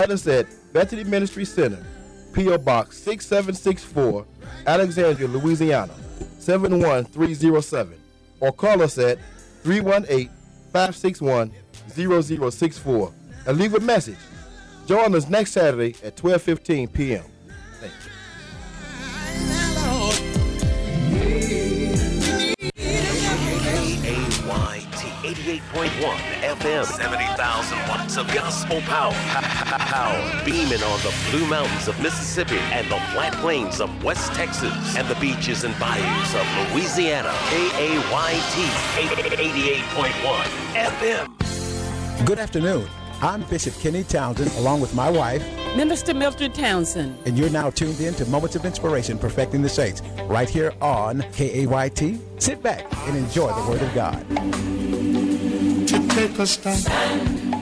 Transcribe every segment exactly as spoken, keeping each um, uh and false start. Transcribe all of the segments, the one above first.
us at Bethany Ministry Center, P O. Box six seven six four, Alexandria, Louisiana, seven one three zero seven, or call us at three one eight, five six one, zero zero six four and leave a message. Join us next Saturday at twelve fifteen p.m. Thank you. A Y T eighty-eight point one F M, seventy thousand watts of gospel power. Power beaming on the Blue Mountains of Mississippi and the flat plains of West Texas and the beaches and bayous of Louisiana. K A Y T eighty-eight point one F M. Good afternoon. I'm Bishop Kenny Townsend, along with my wife, Minister Mildred Townsend. And you're now tuned in to Moments of Inspiration, Perfecting the Saints, right here on K A Y T. Sit back and enjoy the Word of God. To take a stand.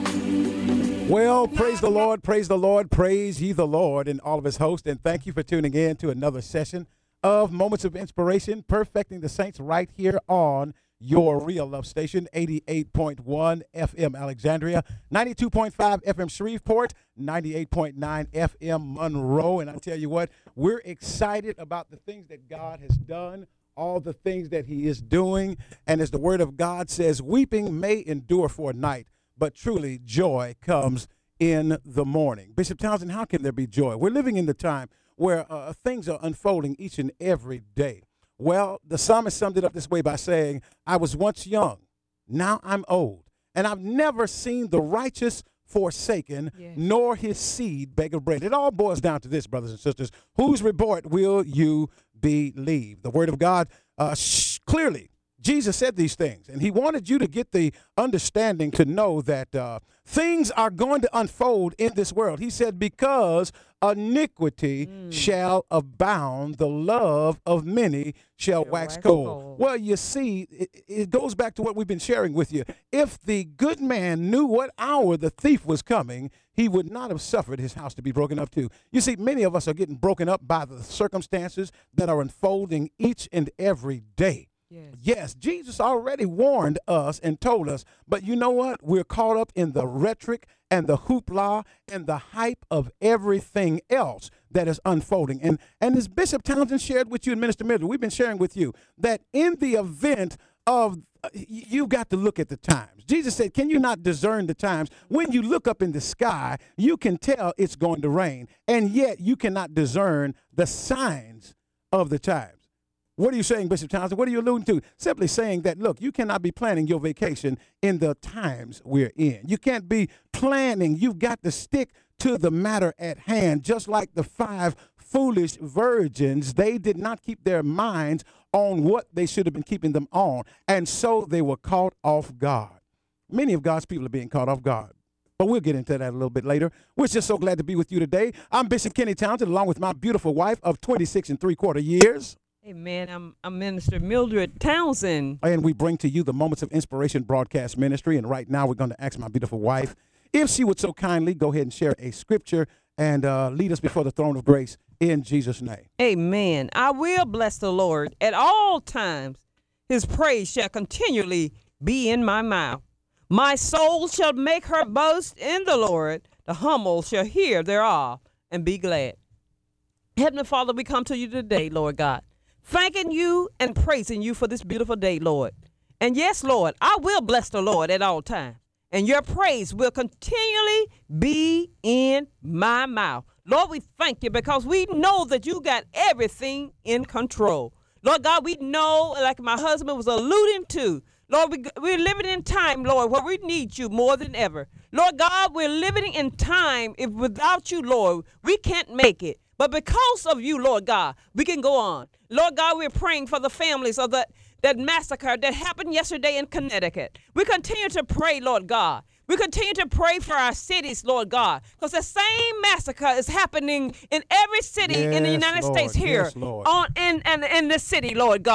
Well, praise the Lord, praise the Lord, praise ye the Lord and all of his hosts. And thank you for tuning in to another session of Moments of Inspiration, Perfecting the Saints, right here on your real love station, eighty-eight point one F M Alexandria, ninety-two point five F M Shreveport, ninety-eight point nine F M Monroe. And I tell you what, we're excited about the things that God has done, all the things that he is doing. And as the word of God says, weeping may endure for a night, but truly joy comes in the morning. Bishop Townsend, how can there be joy? We're living in the time where uh, things are unfolding each and every day. Well, the psalmist summed it up this way by saying, I was once young, now I'm old, and I've never seen the righteous forsaken, yes, nor his seed beg of bread. It all boils down to this, brothers and sisters. Whose report will you believe? The word of God, uh, sh- clearly, Jesus said these things, and he wanted you to get the understanding to know that uh, things are going to unfold in this world. He said, because iniquity mm. shall abound, the love of many shall wax, wax cold. cold. Well, you see, it, it goes back to what we've been sharing with you. If the good man knew what hour the thief was coming, he would not have suffered his house to be broken up too. You see, many of us are getting broken up by the circumstances that are unfolding each and every day. Yes. Yes, Jesus already warned us and told us, but you know what? We're caught up in the rhetoric and the hoopla and the hype of everything else that is unfolding. And, and as Bishop Townsend shared with you and Minister Mildred, we've been sharing with you that in the event of, uh, you got to look at the times. Jesus said, can you not discern the times? When you look up in the sky, you can tell it's going to rain, and yet you cannot discern the signs of the times. What are you saying, Bishop Townsend? What are you alluding to? Simply saying that, look, you cannot be planning your vacation in the times we're in. You can't be planning. You've got to stick to the matter at hand. Just like the five foolish virgins, they did not keep their minds on what they should have been keeping them on. And so they were caught off guard. Many of God's people are being caught off guard. But we'll get into that a little bit later. We're just so glad to be with you today. I'm Bishop Kenny Townsend, along with my beautiful wife of twenty-six and three quarter years. Amen. I'm, I'm Minister Mildred Townsend. And we bring to you the Moments of Inspiration broadcast ministry. And right now we're going to ask my beautiful wife if she would so kindly go ahead and share a scripture and uh, lead us before the throne of grace in Jesus' name. Amen. I will bless the Lord at all times. His praise shall continually be in my mouth. My soul shall make her boast in the Lord. The humble shall hear thereof and be glad. Heavenly Father, we come to you today, Lord God, thanking you and praising you for this beautiful day, Lord. And yes, Lord, I will bless the Lord at all times, and your praise will continually be in my mouth. Lord, we thank you because we know that you got everything in control. Lord God, we know, like my husband was alluding to, Lord, we, we're living in time, Lord, where we need you more than ever. Lord God, we're living in time, if without you, Lord, we can't make it. But because of you, Lord God, we can go on. Lord God, we're praying for the families of that, that massacre that happened yesterday in Connecticut. We continue to pray, Lord God. We continue to pray for our cities, Lord God, because the same massacre is happening in every city yes, in the United Lord. States here yes, on in, in, in the city, Lord God.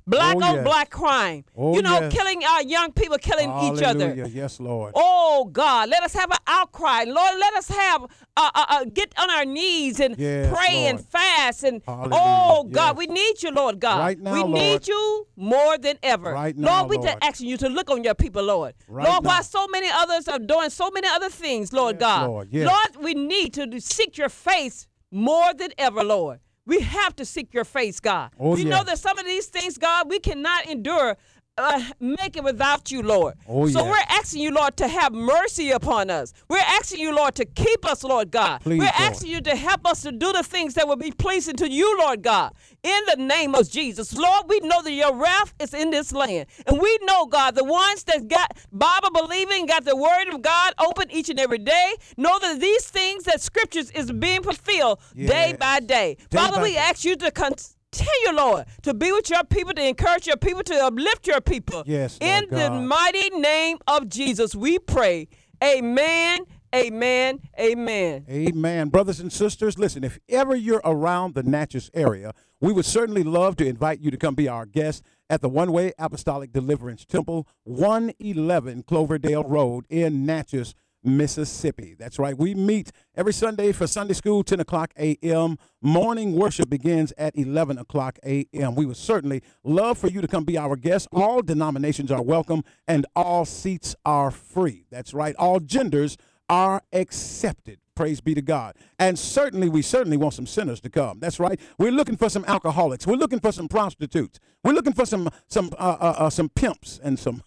Black Oh, on yes. black crime. Oh, you know, yes. killing our young people, killing each other. Hallelujah. Yes, Lord. Oh God, let us have an outcry, Lord. Let us have uh, uh, uh, get on our knees and Yes, pray Lord. and fast and Hallelujah. oh God, Yes. we need you, Lord God. Right now, we Lord. need you more than ever. Right now, Lord, we just Lord. asking you to look on your people, Lord. Right Lord, now. while so many others are doing so many other things, Lord Yes, God. Lord. Yes. Lord, we need to seek your face more than ever, Lord. We have to seek your face, God. Oh, we know yes. that some of these things, God, we cannot endure. Uh, make it without you, Lord. Oh, so yes. we're asking you, Lord, to have mercy upon us. We're asking you, Lord, to keep us, Lord God. Please, we're Lord. asking you to help us to do the things that will be pleasing to you, Lord God. In the name of Jesus. Lord, we know that your wrath is in this land. And we know, God, the ones that got Bible believing, got the word of God open each and every day, know that these things, that scriptures is being fulfilled day Yes. by day. Day Father, by we day. ask you to continue. Continue, Lord, to be with your people, to encourage your people, to uplift your people. Yes, Lord in the God. mighty name of Jesus, we pray. Amen, amen, amen. Amen. Brothers and sisters, listen, if ever you're around the Natchez area, we would certainly love to invite you to come be our guest at the One Way Apostolic Deliverance Temple, one eleven Cloverdale Road in Natchez, Mississippi. That's right. We meet every Sunday for Sunday school, ten o'clock a m Morning worship begins at eleven o'clock a m We would certainly love for you to come be our guest. All denominations are welcome and all seats are free. That's right. All genders are accepted. Praise be to God. And certainly, we certainly want some sinners to come. That's right. We're looking for some alcoholics. We're looking for some prostitutes. We're looking for some some uh, uh, uh, some pimps and some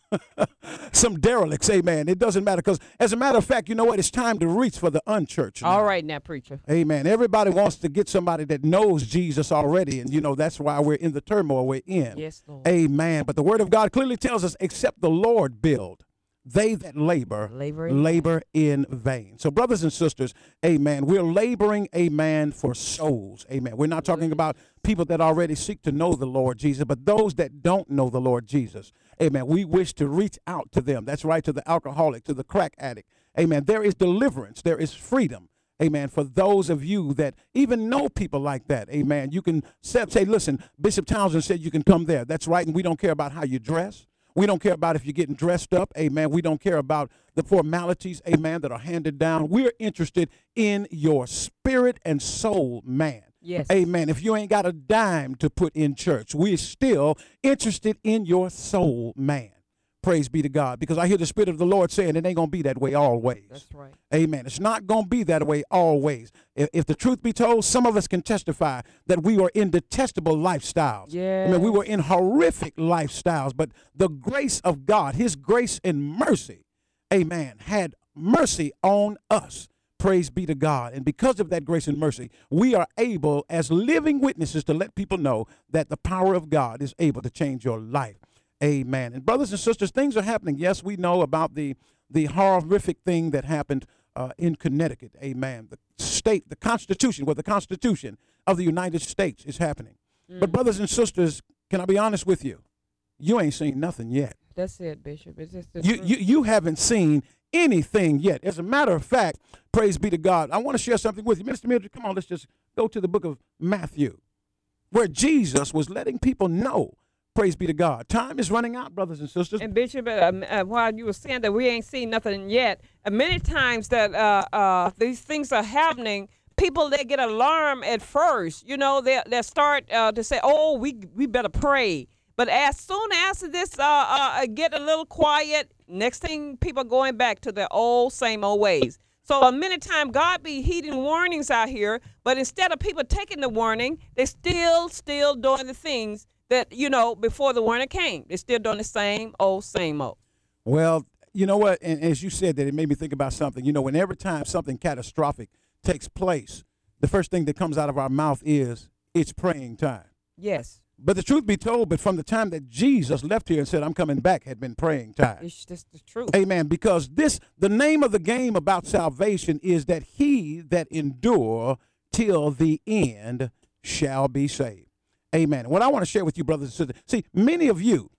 some derelicts. Amen. It doesn't matter because, as a matter of fact, you know what? It's time to reach for the unchurched. All now. right now, preacher. Amen. Everybody wants to get somebody that knows Jesus already, and you know that's why we're in the turmoil we're in. Yes, Lord. Amen. But the Word of God clearly tells us, except the Lord build, they that labor, Labor in labor in vain. So, brothers and sisters, amen, we're laboring, amen, for souls. Amen. We're not talking about people that already seek to know the Lord Jesus, but those that don't know the Lord Jesus. Amen. We wish to reach out to them. That's right, to the alcoholic, to the crack addict. Amen. There is deliverance. There is freedom. Amen. For those of you that even know people like that, amen, you can say, listen, Bishop Townsend said you can come there. That's right, and we don't care about how you dress. We don't care about if you're getting dressed up, amen. We don't care about the formalities, amen, that are handed down. We're interested in your spirit and soul, man. Yes. Amen. If you ain't got a dime to put in church, we're still interested in your soul, man. Praise be to God. Because I hear the Spirit of the Lord saying it ain't going to be that way always. That's right. Amen. It's not going to be that way always. If, if the truth be told, some of us can testify that we were in detestable lifestyles. Yeah. I mean, we were in horrific lifestyles, but the grace of God, his grace and mercy, amen, had mercy on us. Praise be to God. And because of that grace and mercy, we are able as living witnesses to let people know that the power of God is able to change your life. Amen. And brothers and sisters, things are happening. Yes, we know about the, the horrific thing that happened uh, in Connecticut. Amen. The state, the Constitution, well, the Constitution of the United States is happening. Mm. But brothers and sisters, can I be honest with you? You ain't seen nothing yet. That's it, Bishop. It's just the You, truth. you, you haven't seen anything yet. As a matter of fact, praise be to God, I want to share something with you. Minister Mildred, come on, let's just go to the book of Matthew, where Jesus was letting people know, praise be to God. Time is running out, brothers and sisters. And Bishop, uh, uh, while you were saying that we ain't seen nothing yet, uh, many times that uh, uh, these things are happening, people, they get alarmed at first. You know, they they start uh, to say, oh, we we better pray. But as soon as this uh, uh, get a little quiet, next thing people going back to their old, same old ways. So uh, many times God be heeding warnings out here, but instead of people taking the warning, they still, still doing the things that, you know, before the warning came. They're still doing the same old, same old. Well, you know what? And as you said that, it made me think about something. You know, when every time something catastrophic takes place, the first thing that comes out of our mouth is, it's praying time. Yes. But the truth be told, but from the time that Jesus left here and said, I'm coming back, had been praying time. It's just the truth. Amen. Because this, the name of the game about salvation is that he that endure till the end shall be saved. Amen. And what I want to share with you, brothers and sisters, see, many of you,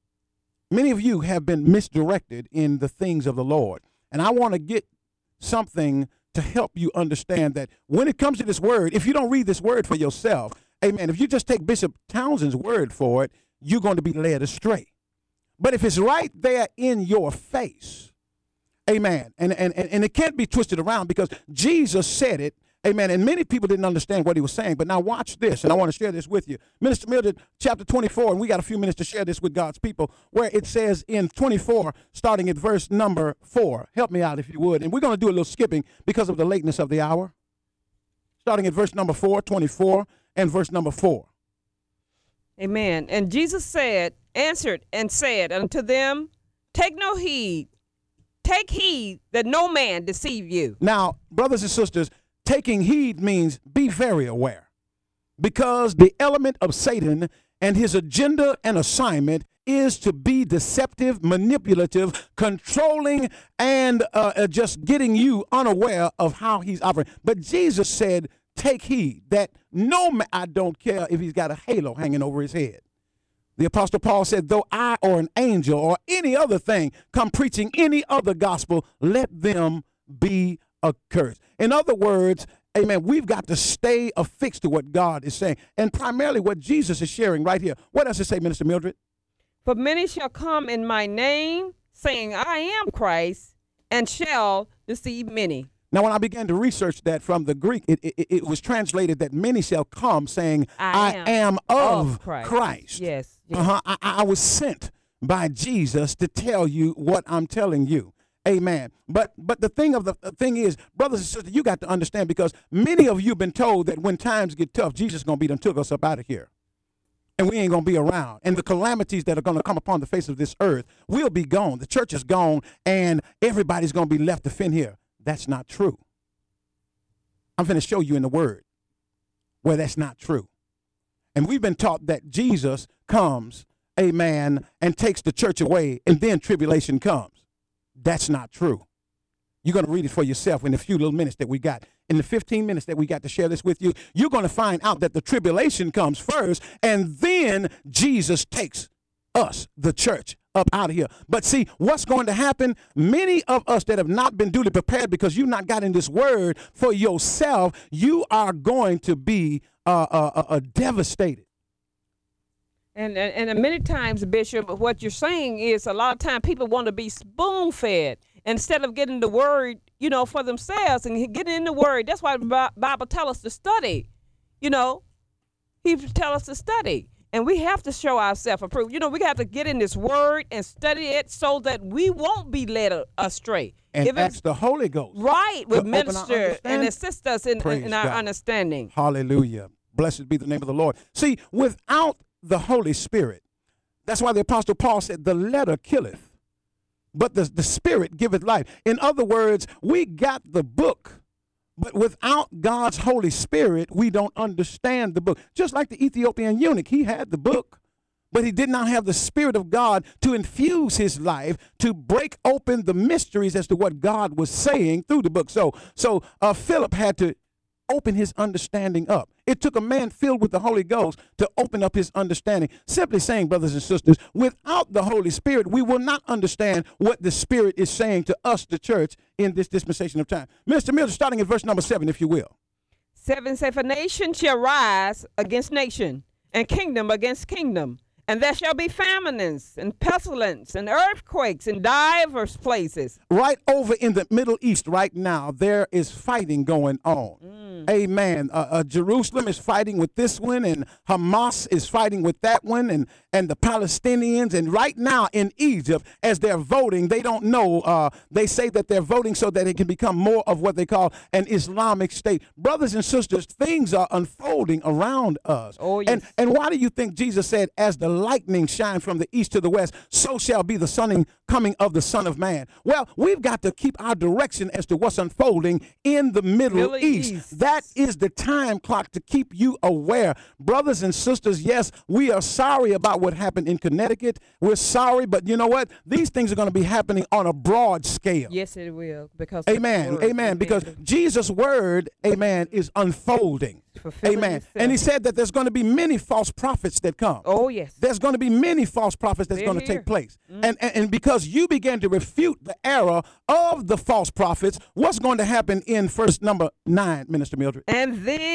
many of you have been misdirected in the things of the Lord. And I want to get something to help you understand that when it comes to this word, if you don't read this word for yourself, amen, if you just take Bishop Townsend's word for it, you're going to be led astray. But if it's right there in your face, amen, and, and, and, and it can't be twisted around because Jesus said it, amen, and many people didn't understand what he was saying. But now watch this, and I want to share this with you. Minister Mildred, chapter twenty-four, and we got a few minutes to share this with God's people, where it says in twenty-four, starting at verse number four. Help me out if you would. And we're going to do a little skipping because of the lateness of the hour. Starting at verse number four, twenty-four, and verse number four. Amen. And Jesus said, answered and said unto them, take no heed, take heed that no man deceive you. Now, brothers and sisters, taking heed means be very aware, because the element of Satan and his agenda and assignment is to be deceptive, manipulative, controlling, and uh, uh, just getting you unaware of how he's operating. But Jesus said, take heed that no man, I don't care if he's got a halo hanging over his head. The Apostle Paul said, though I or an angel or any other thing come preaching any other gospel, let them be accursed. In other words, amen, we've got to stay affixed to what God is saying, and primarily what Jesus is sharing right here. What does it say, Minister Mildred? For many shall come in my name, saying, I am Christ, and shall deceive many. Now, when I began to research that from the Greek, it, it, it was translated that many shall come saying, I, I am, am of, of Christ. Christ. Yes. yes. Uh-huh. I, I was sent by Jesus to tell you what I'm telling you. Amen. But but the thing of the, the thing is, brothers and sisters, you got to understand, because many of you have been told that when times get tough, Jesus is going to be done took us up out of here. And we ain't going to be around. And the calamities that are going to come upon the face of this earth will be gone. The church is gone, and everybody's going to be left to fend here. That's not true. I'm going to show you in the word where that's not true. And we've been taught that Jesus comes, amen, and takes the church away, and then tribulation comes. That's not true. You're going to read it for yourself in the few little minutes that we got. In the fifteen minutes that we got to share this with you, you're going to find out that the tribulation comes first, and then Jesus takes us, the church, up out of here. But see, what's going to happen? Many of us that have not been duly prepared because you've not gotten this word for yourself, you are going to be uh, uh, uh, uh, devastated. And, and and many times, Bishop, what you're saying is a lot of time people want to be spoon-fed instead of getting the word, you know, for themselves and getting in the word. That's why the Bible tells us to study. You know, he tells us to study. And we have to show ourselves approved. You know, we have to get in this word and study it so that we won't be led astray. And if ask the Holy Ghost. Right, with minister and assist us in, in our God. understanding. Hallelujah. Blessed be the name of the Lord. See, without the Holy Spirit, that's why the Apostle Paul said, the letter killeth, but the, the Spirit giveth life. In other words, we got the book, but without God's Holy Spirit, we don't understand the book. Just like the Ethiopian eunuch, he had the book, but he did not have the Spirit of God to infuse his life, to break open the mysteries as to what God was saying through the book. So, so uh, Philip had to open his understanding up. It took a man filled with the Holy Ghost to open up his understanding. Simply saying, brothers and sisters, without the Holy Spirit, we will not understand what the Spirit is saying to us, the church, in this dispensation of time. Minister Miller, starting at verse number seven, if you will. Seven say, for nation shall rise against nation, and kingdom against kingdom. And there shall be famines and pestilence and earthquakes in divers places. Right over in the Middle East right now, there is fighting going on. Mm. Amen. Uh, uh, Jerusalem is fighting with this one, and Hamas is fighting with that one, and, and the Palestinians. And right now in Egypt, as they're voting, they don't know. Uh, they say that they're voting so that it can become more of what they call an Islamic state. Brothers and sisters, things are unfolding around us. Oh, yes. And, and why do you think Jesus said, as the lightning shine from the east to the west, so shall be the sunning coming of the Son of Man? Well, we've got to keep our direction as to what's unfolding in the Middle, Middle East. East. That is the time clock to keep you aware. Brothers and sisters, yes, we are sorry about what happened in Connecticut. We're sorry, but you know what? These things are going to be happening on a broad scale. Yes, it will. Because amen. Amen. Because Jesus' word, amen, is unfolding. Amen. And he said that there's going to be many false prophets that come. Oh, yes. There's going to be many false prophets that's going to take place. Mm. And, and and because you began to refute the error of the false prophets, what's going to happen in verse number nine, Minister Mildred? And then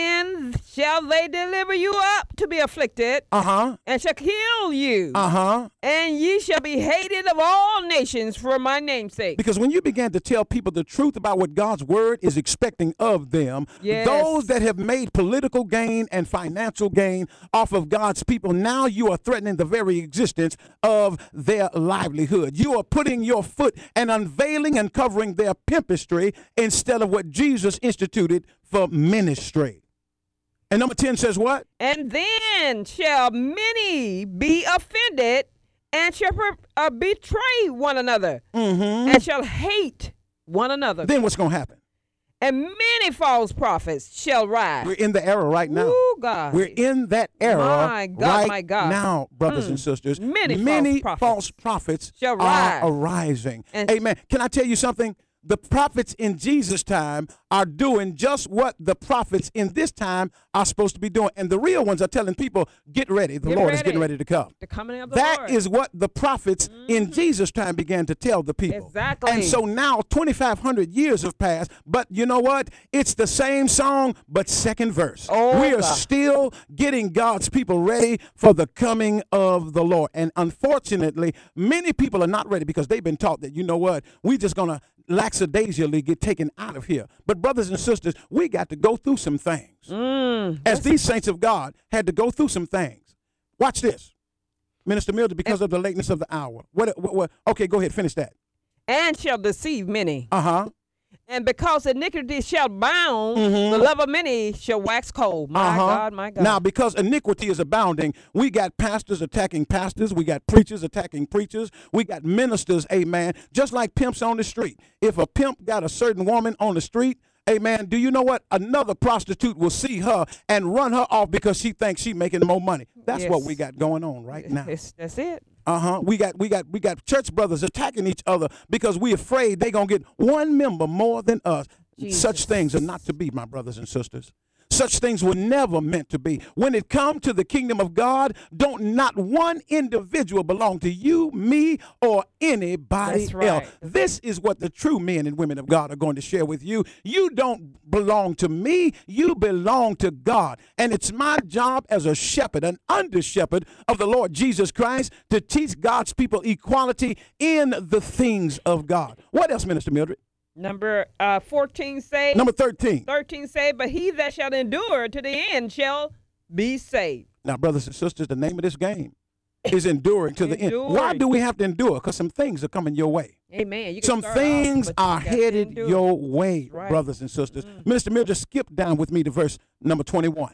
And shall they deliver you up to be afflicted, Uh-huh. and shall kill you, Uh-huh. and ye shall be hated of all nations for my name's sake. Because when you begin to tell people the truth about what God's word is expecting of them, Yes. those that have made political gain and financial gain off of God's people, now you are threatening the very existence of their livelihood. You are putting your foot and unveiling and covering their pimpistry instead of what Jesus instituted for ministry. And number ten says what? And then shall many be offended, and shall per- uh, betray one another, Mm-hmm. and shall hate one another. Then what's going to happen? And many false prophets shall rise. We're in the era right now. Ooh, God. We're in that era My God, right my God. now, brothers Mm. and sisters. Many Many false false prophets prophets shall are rise. arising. And- Amen. Can I tell you something? The prophets in Jesus' time are doing just what the prophets in this time are supposed to be doing. And the real ones are telling people, get ready. The Get Lord is ready. getting ready to come. The coming of the That Lord. is what the prophets in Jesus' time began to tell the people. Exactly. And so now twenty-five hundred years have passed, but you know what? It's the same song, but second verse. Oh, we are God. still getting God's people ready for the coming of the Lord. And unfortunately, many people are not ready because they've been taught that, you know what? We just going to lackadaisically get taken out of here. But brothers and sisters, we got to go through some things. Mm. As these saints of God had to go through some things. Watch this. Minister Mildred, because of the lateness of the hour. What, what, what? Okay, go ahead. Finish that. And shall deceive many. Uh-huh. And because iniquity shall bound, Mhm. the love of many shall wax cold. My Uh-huh. God, my God. Now, because iniquity is abounding, we got pastors attacking pastors. We got preachers attacking preachers. We got ministers, amen, just like pimps on the street. If a pimp got a certain woman on the street, amen, do you know what? Another prostitute will see her and run her off because she thinks she's making more money. That's what Yes. we got going on right now. It's- that's it. Uh-huh. We got we got we got church brothers attacking each other because we're afraid they're gonna get one member more than us. Jesus. Such things are not to be, my brothers and sisters. Such things were never meant to be. When it comes to the kingdom of God, don't not one individual belong to you, me, or anybody That's right. else. This is what the true men and women of God are going to share with you. You don't belong to me, you belong to God. And it's my job as a shepherd, an under shepherd of the Lord Jesus Christ, to teach God's people equality in the things of God. What else, Minister Mildred? Number uh, fourteen say, Number thirteen. thirteen say, but he that shall endure to the end shall be saved. Now, brothers and sisters, the name of this game is enduring to the end. Why Enduring. do we have to endure? Because some things are coming your way. Amen. You can Some start off, things but you are got to headed endure. your way, Right. brothers and sisters. Minister Mildred, skip down with me to verse number twenty-one.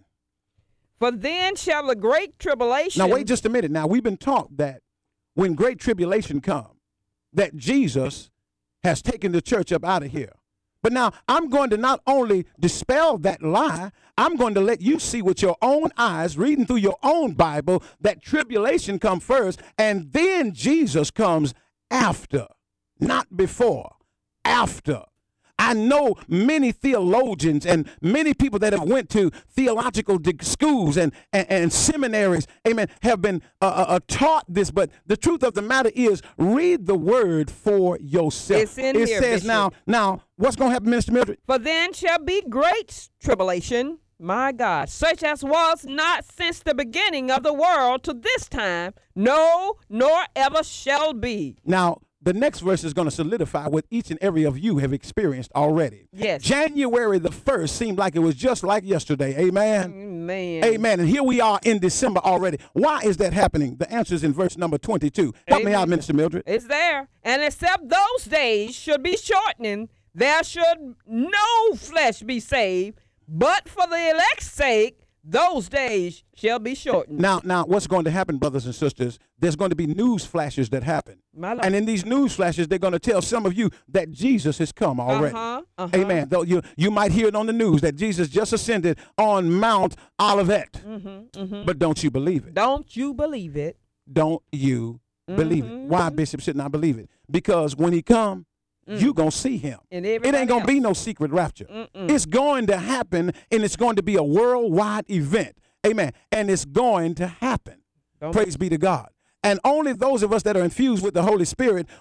For then shall the great tribulation. Now, wait just a minute. Now, we've been taught that when great tribulation comes, that Jesus has taken the church up out of here. But now I'm going to not only dispel that lie, I'm going to let you see with your own eyes, reading through your own Bible, that tribulation comes first, and then Jesus comes after, not before, after. I know many theologians and many people that have went to theological dig- schools and, and, and seminaries, amen, have been uh, uh, uh, taught this. But the truth of the matter is, read the word for yourself. It's in it here, says Bishop. now, now, what's going to happen, Minister Mildred? For then shall be great tribulation, my God, such as was not since the beginning of the world to this time, no, nor ever shall be. Now, the next verse is going to solidify what each and every of you have experienced already. Yes. January the first seemed like it was just like yesterday. Amen. Man. Amen. And here we are in December already. Why is that happening? The answer is in verse number twenty-two. Help me Amen. out, Minister Mildred. It's there. And except those days should be shortening, there should no flesh be saved, but for the elect's sake, those days shall be shortened. Now, now, what's going to happen, brothers and sisters? There's going to be news flashes that happen. My Lord. And in these news flashes, they're going to tell some of you that Jesus has come already. Uh-huh, uh-huh. Amen. Though you, you might hear it on the news that Jesus just ascended on Mount Olivet. Mm-hmm, mm-hmm. But don't you believe it? Don't you believe it? Don't you believe it? Mhm. Why, Bishop, should not believe it? Because when he come, you going to see him. And It ain't everybody going to be else. no secret rapture. Mm-mm. It's going to happen, and it's going to be a worldwide event. Amen. And it's going to happen. Don't- Praise be to God. And only those of us that are infused with the Holy Spirit will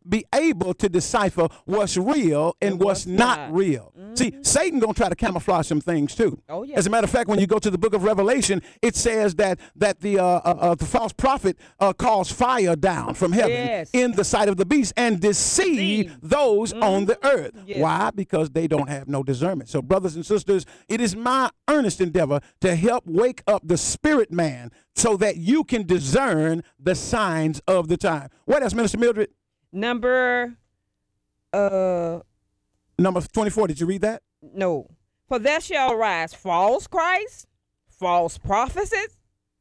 be able to decipher what's real and, And what's, what's not, not. real. Mm-hmm. See, Satan gonna try to camouflage some things too. Oh, yeah. As a matter of fact, when you go to the book of Revelation, it says that that the uh, uh, uh, the false prophet uh, calls fire down from heaven Yes. in the sight of the beast and deceive Deceive. those on the earth. Yes. Why? Because they don't have no discernment. So, brothers and sisters, it is my earnest endeavor to help wake up the spirit man so that you can discern the signs of the time. What else, Minister Mildred? Number, uh, Number twenty-four. Did you read that? no. For there shall arise false Christs, false prophecies,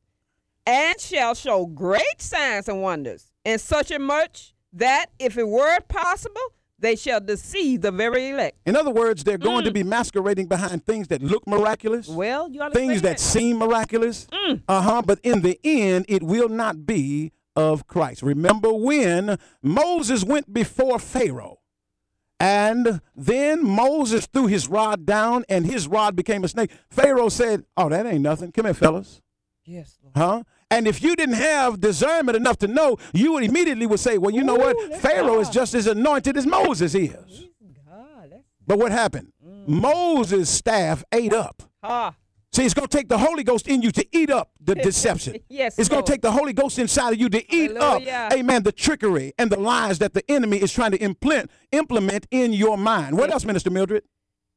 and shall show great signs and wonders, and such a much that if it were possible, they shall deceive the very elect. In other words, they're going to be masquerading behind things that look miraculous. Well, you Things understand that seem miraculous, uh-huh, but in the end, it will not be of Christ. Remember when Moses went before Pharaoh, and then Moses threw his rod down, and his rod became a snake. Pharaoh said, oh, that ain't nothing. Come here, fellas. Yes, Lord. Huh? And if you didn't have discernment enough to know, you would immediately would say, well, you know Ooh, what? that's Pharaoh is God. just as anointed as Moses is. God, that's But what happened? Moses' staff ate up. ah. See, it's going to take the Holy Ghost in you to eat up the deception. Yes, It's going Lord. to take the Holy Ghost inside of you to eat Hallelujah. up, amen, the trickery and the lies that the enemy is trying to implement, implement in your mind. What else, Minister Mildred?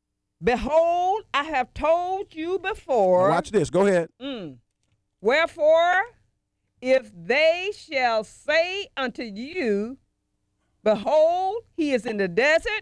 Behold, I have told you Now before. watch this. Go ahead. Mm. Wherefore, if they shall say unto you, behold, he is in the desert,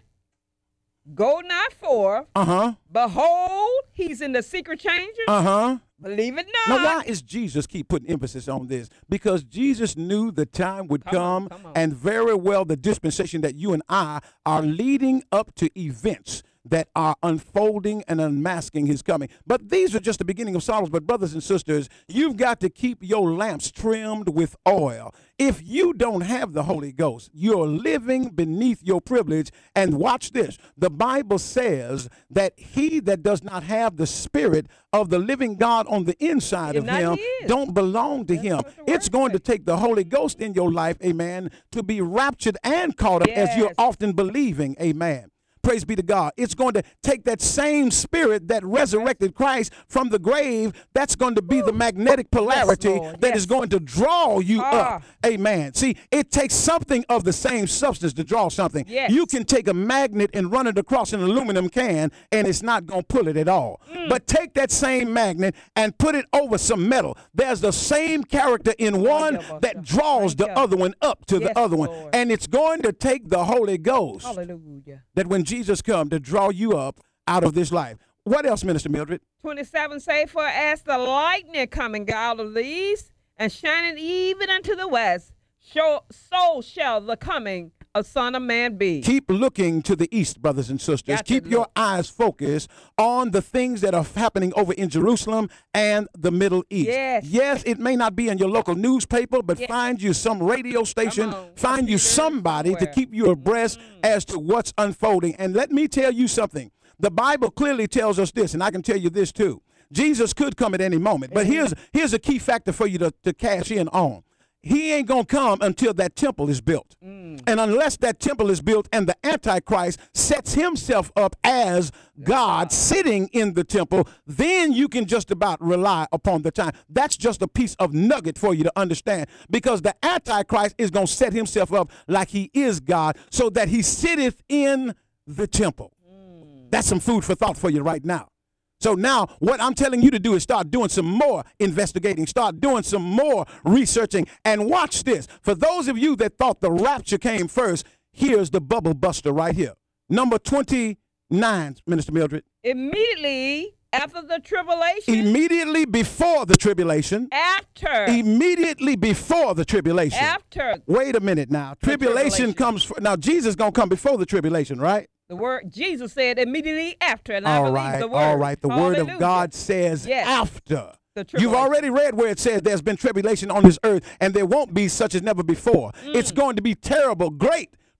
go not forth. Uh-huh. Behold, he's in the secret chambers. Uh-huh. Believe it not. Now, why is Jesus keep putting emphasis on this? Because Jesus knew the time would Come come, on, come on. and very well the dispensation that you and I are leading up to events that are unfolding and unmasking his coming. But these are just the beginning of sorrows. But brothers and sisters, you've got to keep your lamps trimmed with oil. If you don't have the Holy Ghost, you're living beneath your privilege. And watch this. The Bible says that he that does not have the Spirit of the living God on the inside Is of not him his. don't belong to him. what the It's word going to says. take the Holy Ghost in your life, amen, to be raptured and caught up as you're Yes. often believing, amen. Praise be to God. It's going to take that same spirit that resurrected Christ from the grave. That's going to be the magnetic polarity Lord. that is Yes. going to draw you Ah. up. Amen. See, it takes something of the same substance to draw something. Yes. You can take a magnet and run it across an aluminum can, and it's not going to pull it at all. Mm. But take that same magnet and put it over some metal. There's the same character in one yeah, that draws Thank the you. other one up to Yes, the other one. Lord. And it's going to take the Holy Ghost Hallelujah. that when Jesus come to draw you up out of this life. What else, Minister Mildred? twenty-seven say, for as the lightning coming out of the east and shining even unto the west, so, so shall the coming of Son of Man be. Keep looking to the east, brothers and sisters. Got to Keep your look. eyes focused on the things that are happening over in Jerusalem and the Middle East. Yes. Yes, it may not be in your local newspaper, but Yes. find you some radio station, on, find you computer, somebody to somewhere. keep you abreast as to what's unfolding. And let me tell you something. The Bible clearly tells us this, and I can tell you this too. Jesus could come at any moment, but here's here's a key factor for you to, to cash in on. He ain't going to come until that temple is built. And unless that temple is built and the Antichrist sets himself up as God sitting in the temple, then you can just about rely upon the time. That's just a piece of nugget for you to understand, because the Antichrist is going to set himself up like he is God, so that he sitteth in the temple. That's some food for thought for you right now. So now what I'm telling you to do is start doing some more investigating, start doing some more researching, and watch this. For those of you that thought the rapture came first, here's the bubble buster right here. Number twenty-nine, Minister Mildred. Immediately after the tribulation, Immediately before the tribulation. after, Immediately before the tribulation. after Wait a minute now. Tribulation, tribulation. comes, for, now Jesus going to come before the tribulation, right? the word, Jesus said immediately after, and I All believe right, the word. all right. The word of Hallelujah. God says Yes. after. The You've tribulation. already read where it says there's been tribulation on this earth, and there won't be such as never before. Mm. It's going to be terrible, great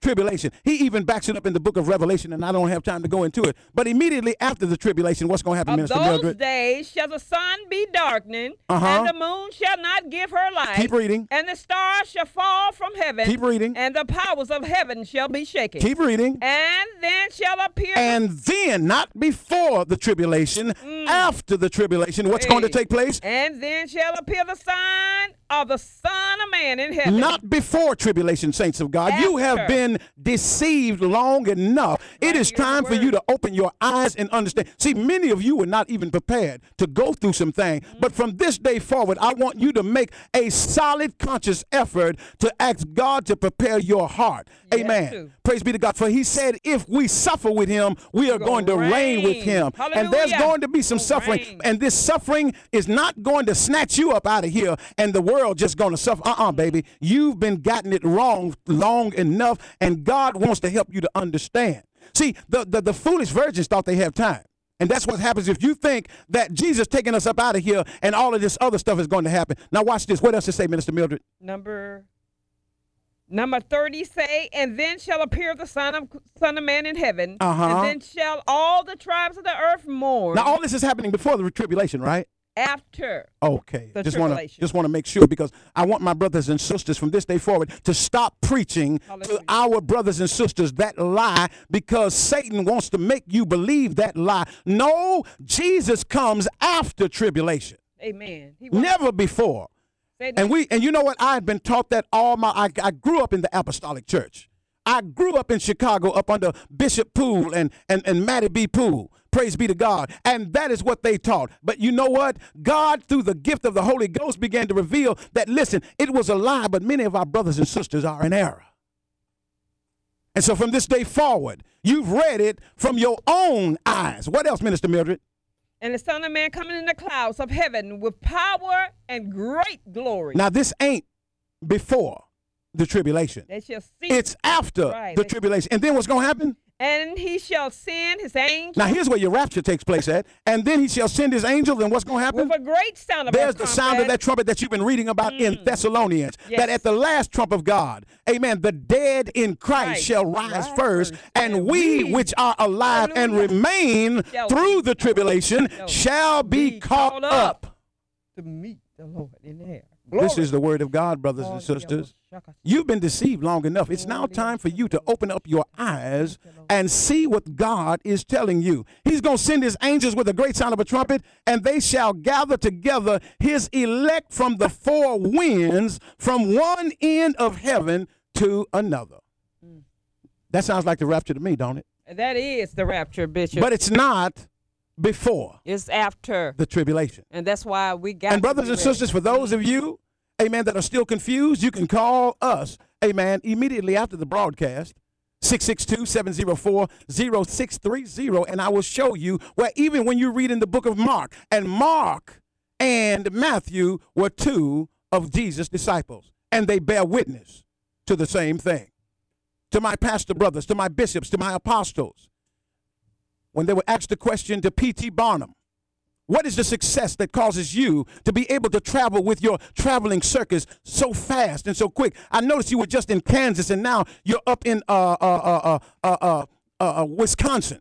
tribulation. He even backs it up in the book of Revelation, and I don't have time to go into it. But immediately after the tribulation, what's going to happen, Of Minister those Mildred? days shall the sun be darkening, Uh-huh. and the moon shall not give her light. Keep reading. And the stars shall fall from heaven. Keep reading. And the powers of heaven shall be shaken. Keep reading. And then shall appear. And then, not before the tribulation, Mm. after the tribulation, what's going to Hey. take place? And then shall appear the sign of the Son of Man in heaven. Not before tribulation, saints of God. You have After. been deceived long enough. It Right is here in time the for you Word. to open your eyes and understand. See, many of you were not even prepared to go through some things. Mm-hmm. But from this day forward, I want you to make a solid, conscious effort to ask God to prepare your heart. Yes, Amen. too. Praise be to God. For he said, if we suffer with him, we are We're going to gonna reign with reign. him. And there's Hallelujah. going to be some Gonna suffering. reign. And this suffering is not going to snatch you up out of here and the world just going to suffer. Uh-uh, baby. You've been gotten it wrong long enough, and God wants to help you to understand. See, the, the, the foolish virgins thought they have time. And that's what happens if you think that Jesus taking us up out of here and all of this other stuff is going to happen. Now watch this. What else to say, Minister Mildred? Number number thirty say, and then shall appear the Son of Son of Man in heaven. Uh-huh. And then shall all the tribes of the earth mourn. Now all this is happening before the tribulation, right? After. Okay. The just want to tribulation. just want to make sure, because I want my brothers and sisters from this day forward to stop preaching Hallelujah. to our brothers and sisters that lie, because Satan wants to make you believe that lie. No, Jesus comes after tribulation, Amen. He wants- never before. Say that. And we and you know what? I had been taught that all my I, I grew up in the apostolic church. I grew up in Chicago up under Bishop Poole and, and, and Mattie B. Poole. Praise be to God. And that is what they taught. But you know what? God, through the gift of the Holy Ghost, began to reveal that, listen, it was a lie, but many of our brothers and sisters are in error. And so from this day forward, you've read it from your own eyes. What else, Minister Mildred? And the Son of Man coming in the clouds of heaven with power and great glory. Now, this ain't before the tribulation. They shall see. It's after Right. the They- tribulation. And then what's going to happen? And he shall send his angels Now, here's where your rapture takes place at. And then he shall send his angels, and what's going to happen? with a great sound of a There's the sound of trumpet. that trumpet that you've been reading about in Thessalonians. Yes. That at the last trump of God, amen, the dead in Christ Right. shall rise Rise first, first. and And we we, which are alive and hallelujah, remain shall through be- the tribulation shall shall be be caught caught up. up. To meet the Lord in the air. This Glory. is the word of God, brothers and Oh, sisters. yeah, well, You've been deceived long enough. It's now time for you to open up your eyes and see what God is telling you. He's going to send his angels with a great sound of a trumpet, and they shall gather together his elect from the four winds, from one end of heaven to another. That sounds like the rapture to me, don't it? That is the rapture, Bishop. But it's not before it's after. the tribulation. And that's why we got And to brothers be and ready. sisters, for those of you, amen, that are still confused, you can call us, amen, immediately after the broadcast, six six two, seven zero four, zero six three zero, and I will show you where even when you read in the book of Mark, and Mark and Matthew were two of Jesus' disciples, and they bear witness to the same thing. To my pastor brothers, to my bishops, to my apostles, when they were asked the question to P T Barnum, what is the success that causes you to be able to travel with your traveling circus so fast and so quick? I noticed you were just in Kansas, and now you're up in uh, uh, uh, uh, uh, uh, uh, Wisconsin.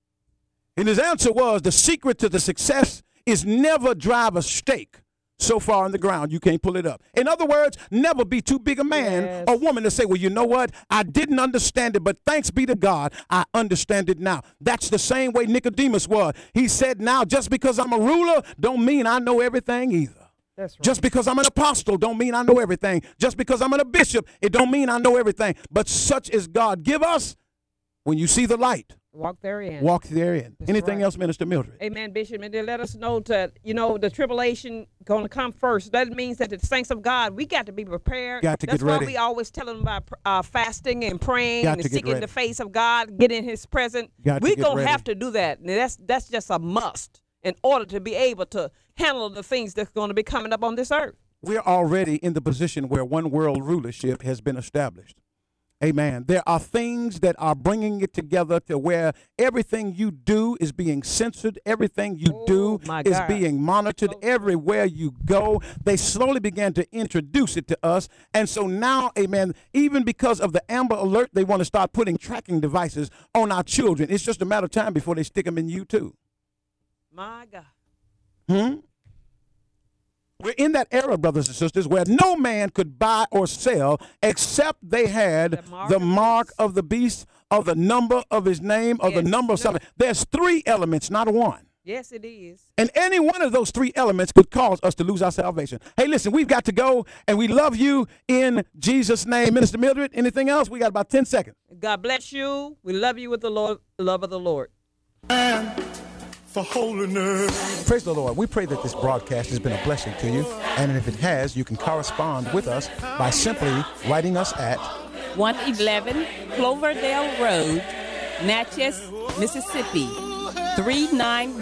And his answer was, the secret to the success is never drive a stake so far on the ground you can't pull it up. In other words, never be too big a man Yes. or woman to say, well, you know what? I didn't understand it, but thanks be to God, I understand it now. That's the same way Nicodemus was. He said, now, just because I'm a ruler don't mean I know everything either. That's right. Just because I'm an apostle don't mean I know everything. Just because I'm a bishop, it don't mean I know everything. But such is God. Give us, when you see the light, Walk therein. walk therein. That's Anything right. else, Minister Mildred? Amen, Bishop. And they let us know that, you know, the tribulation going to come first. That means that the saints of God, we got to be prepared. Got to That's get why ready. we always tell them about uh, fasting and praying Got and to get seeking ready. the face of God, get in his presence. Got to We're get going to ready. have to do that. And that's, that's just a must in order to be able to handle the things that's going to be coming up on this earth. We're already in the position where one world rulership has been established. Amen. There are things that are bringing it together to where everything you do is being censored. Everything you Oh, do my is God. being monitored. Everywhere you go, they slowly began to introduce it to us. And so now, amen, even because of the Amber Alert, they want to start putting tracking devices on our children. It's just a matter of time before they stick them in you too. My God. Hmm? We're in that era, brothers and sisters, where no man could buy or sell except they had The mark the of the mark beast. of the beast, or the number of his name, or the Yes. number of No. something. There's three elements, not one. Yes, it is. And any one of those three elements could cause us to lose our salvation. Hey, listen, we've got to go, and we love you in Jesus' name. Minister Mildred, anything else? We got about ten seconds. God bless you. We love you with the Lord, love of the Lord. For holiness. Praise the Lord. We pray that this broadcast has been a blessing to you. And if it has, you can correspond with us by simply writing us at one eleven Cloverdale Road, Natchez, Mississippi, three nine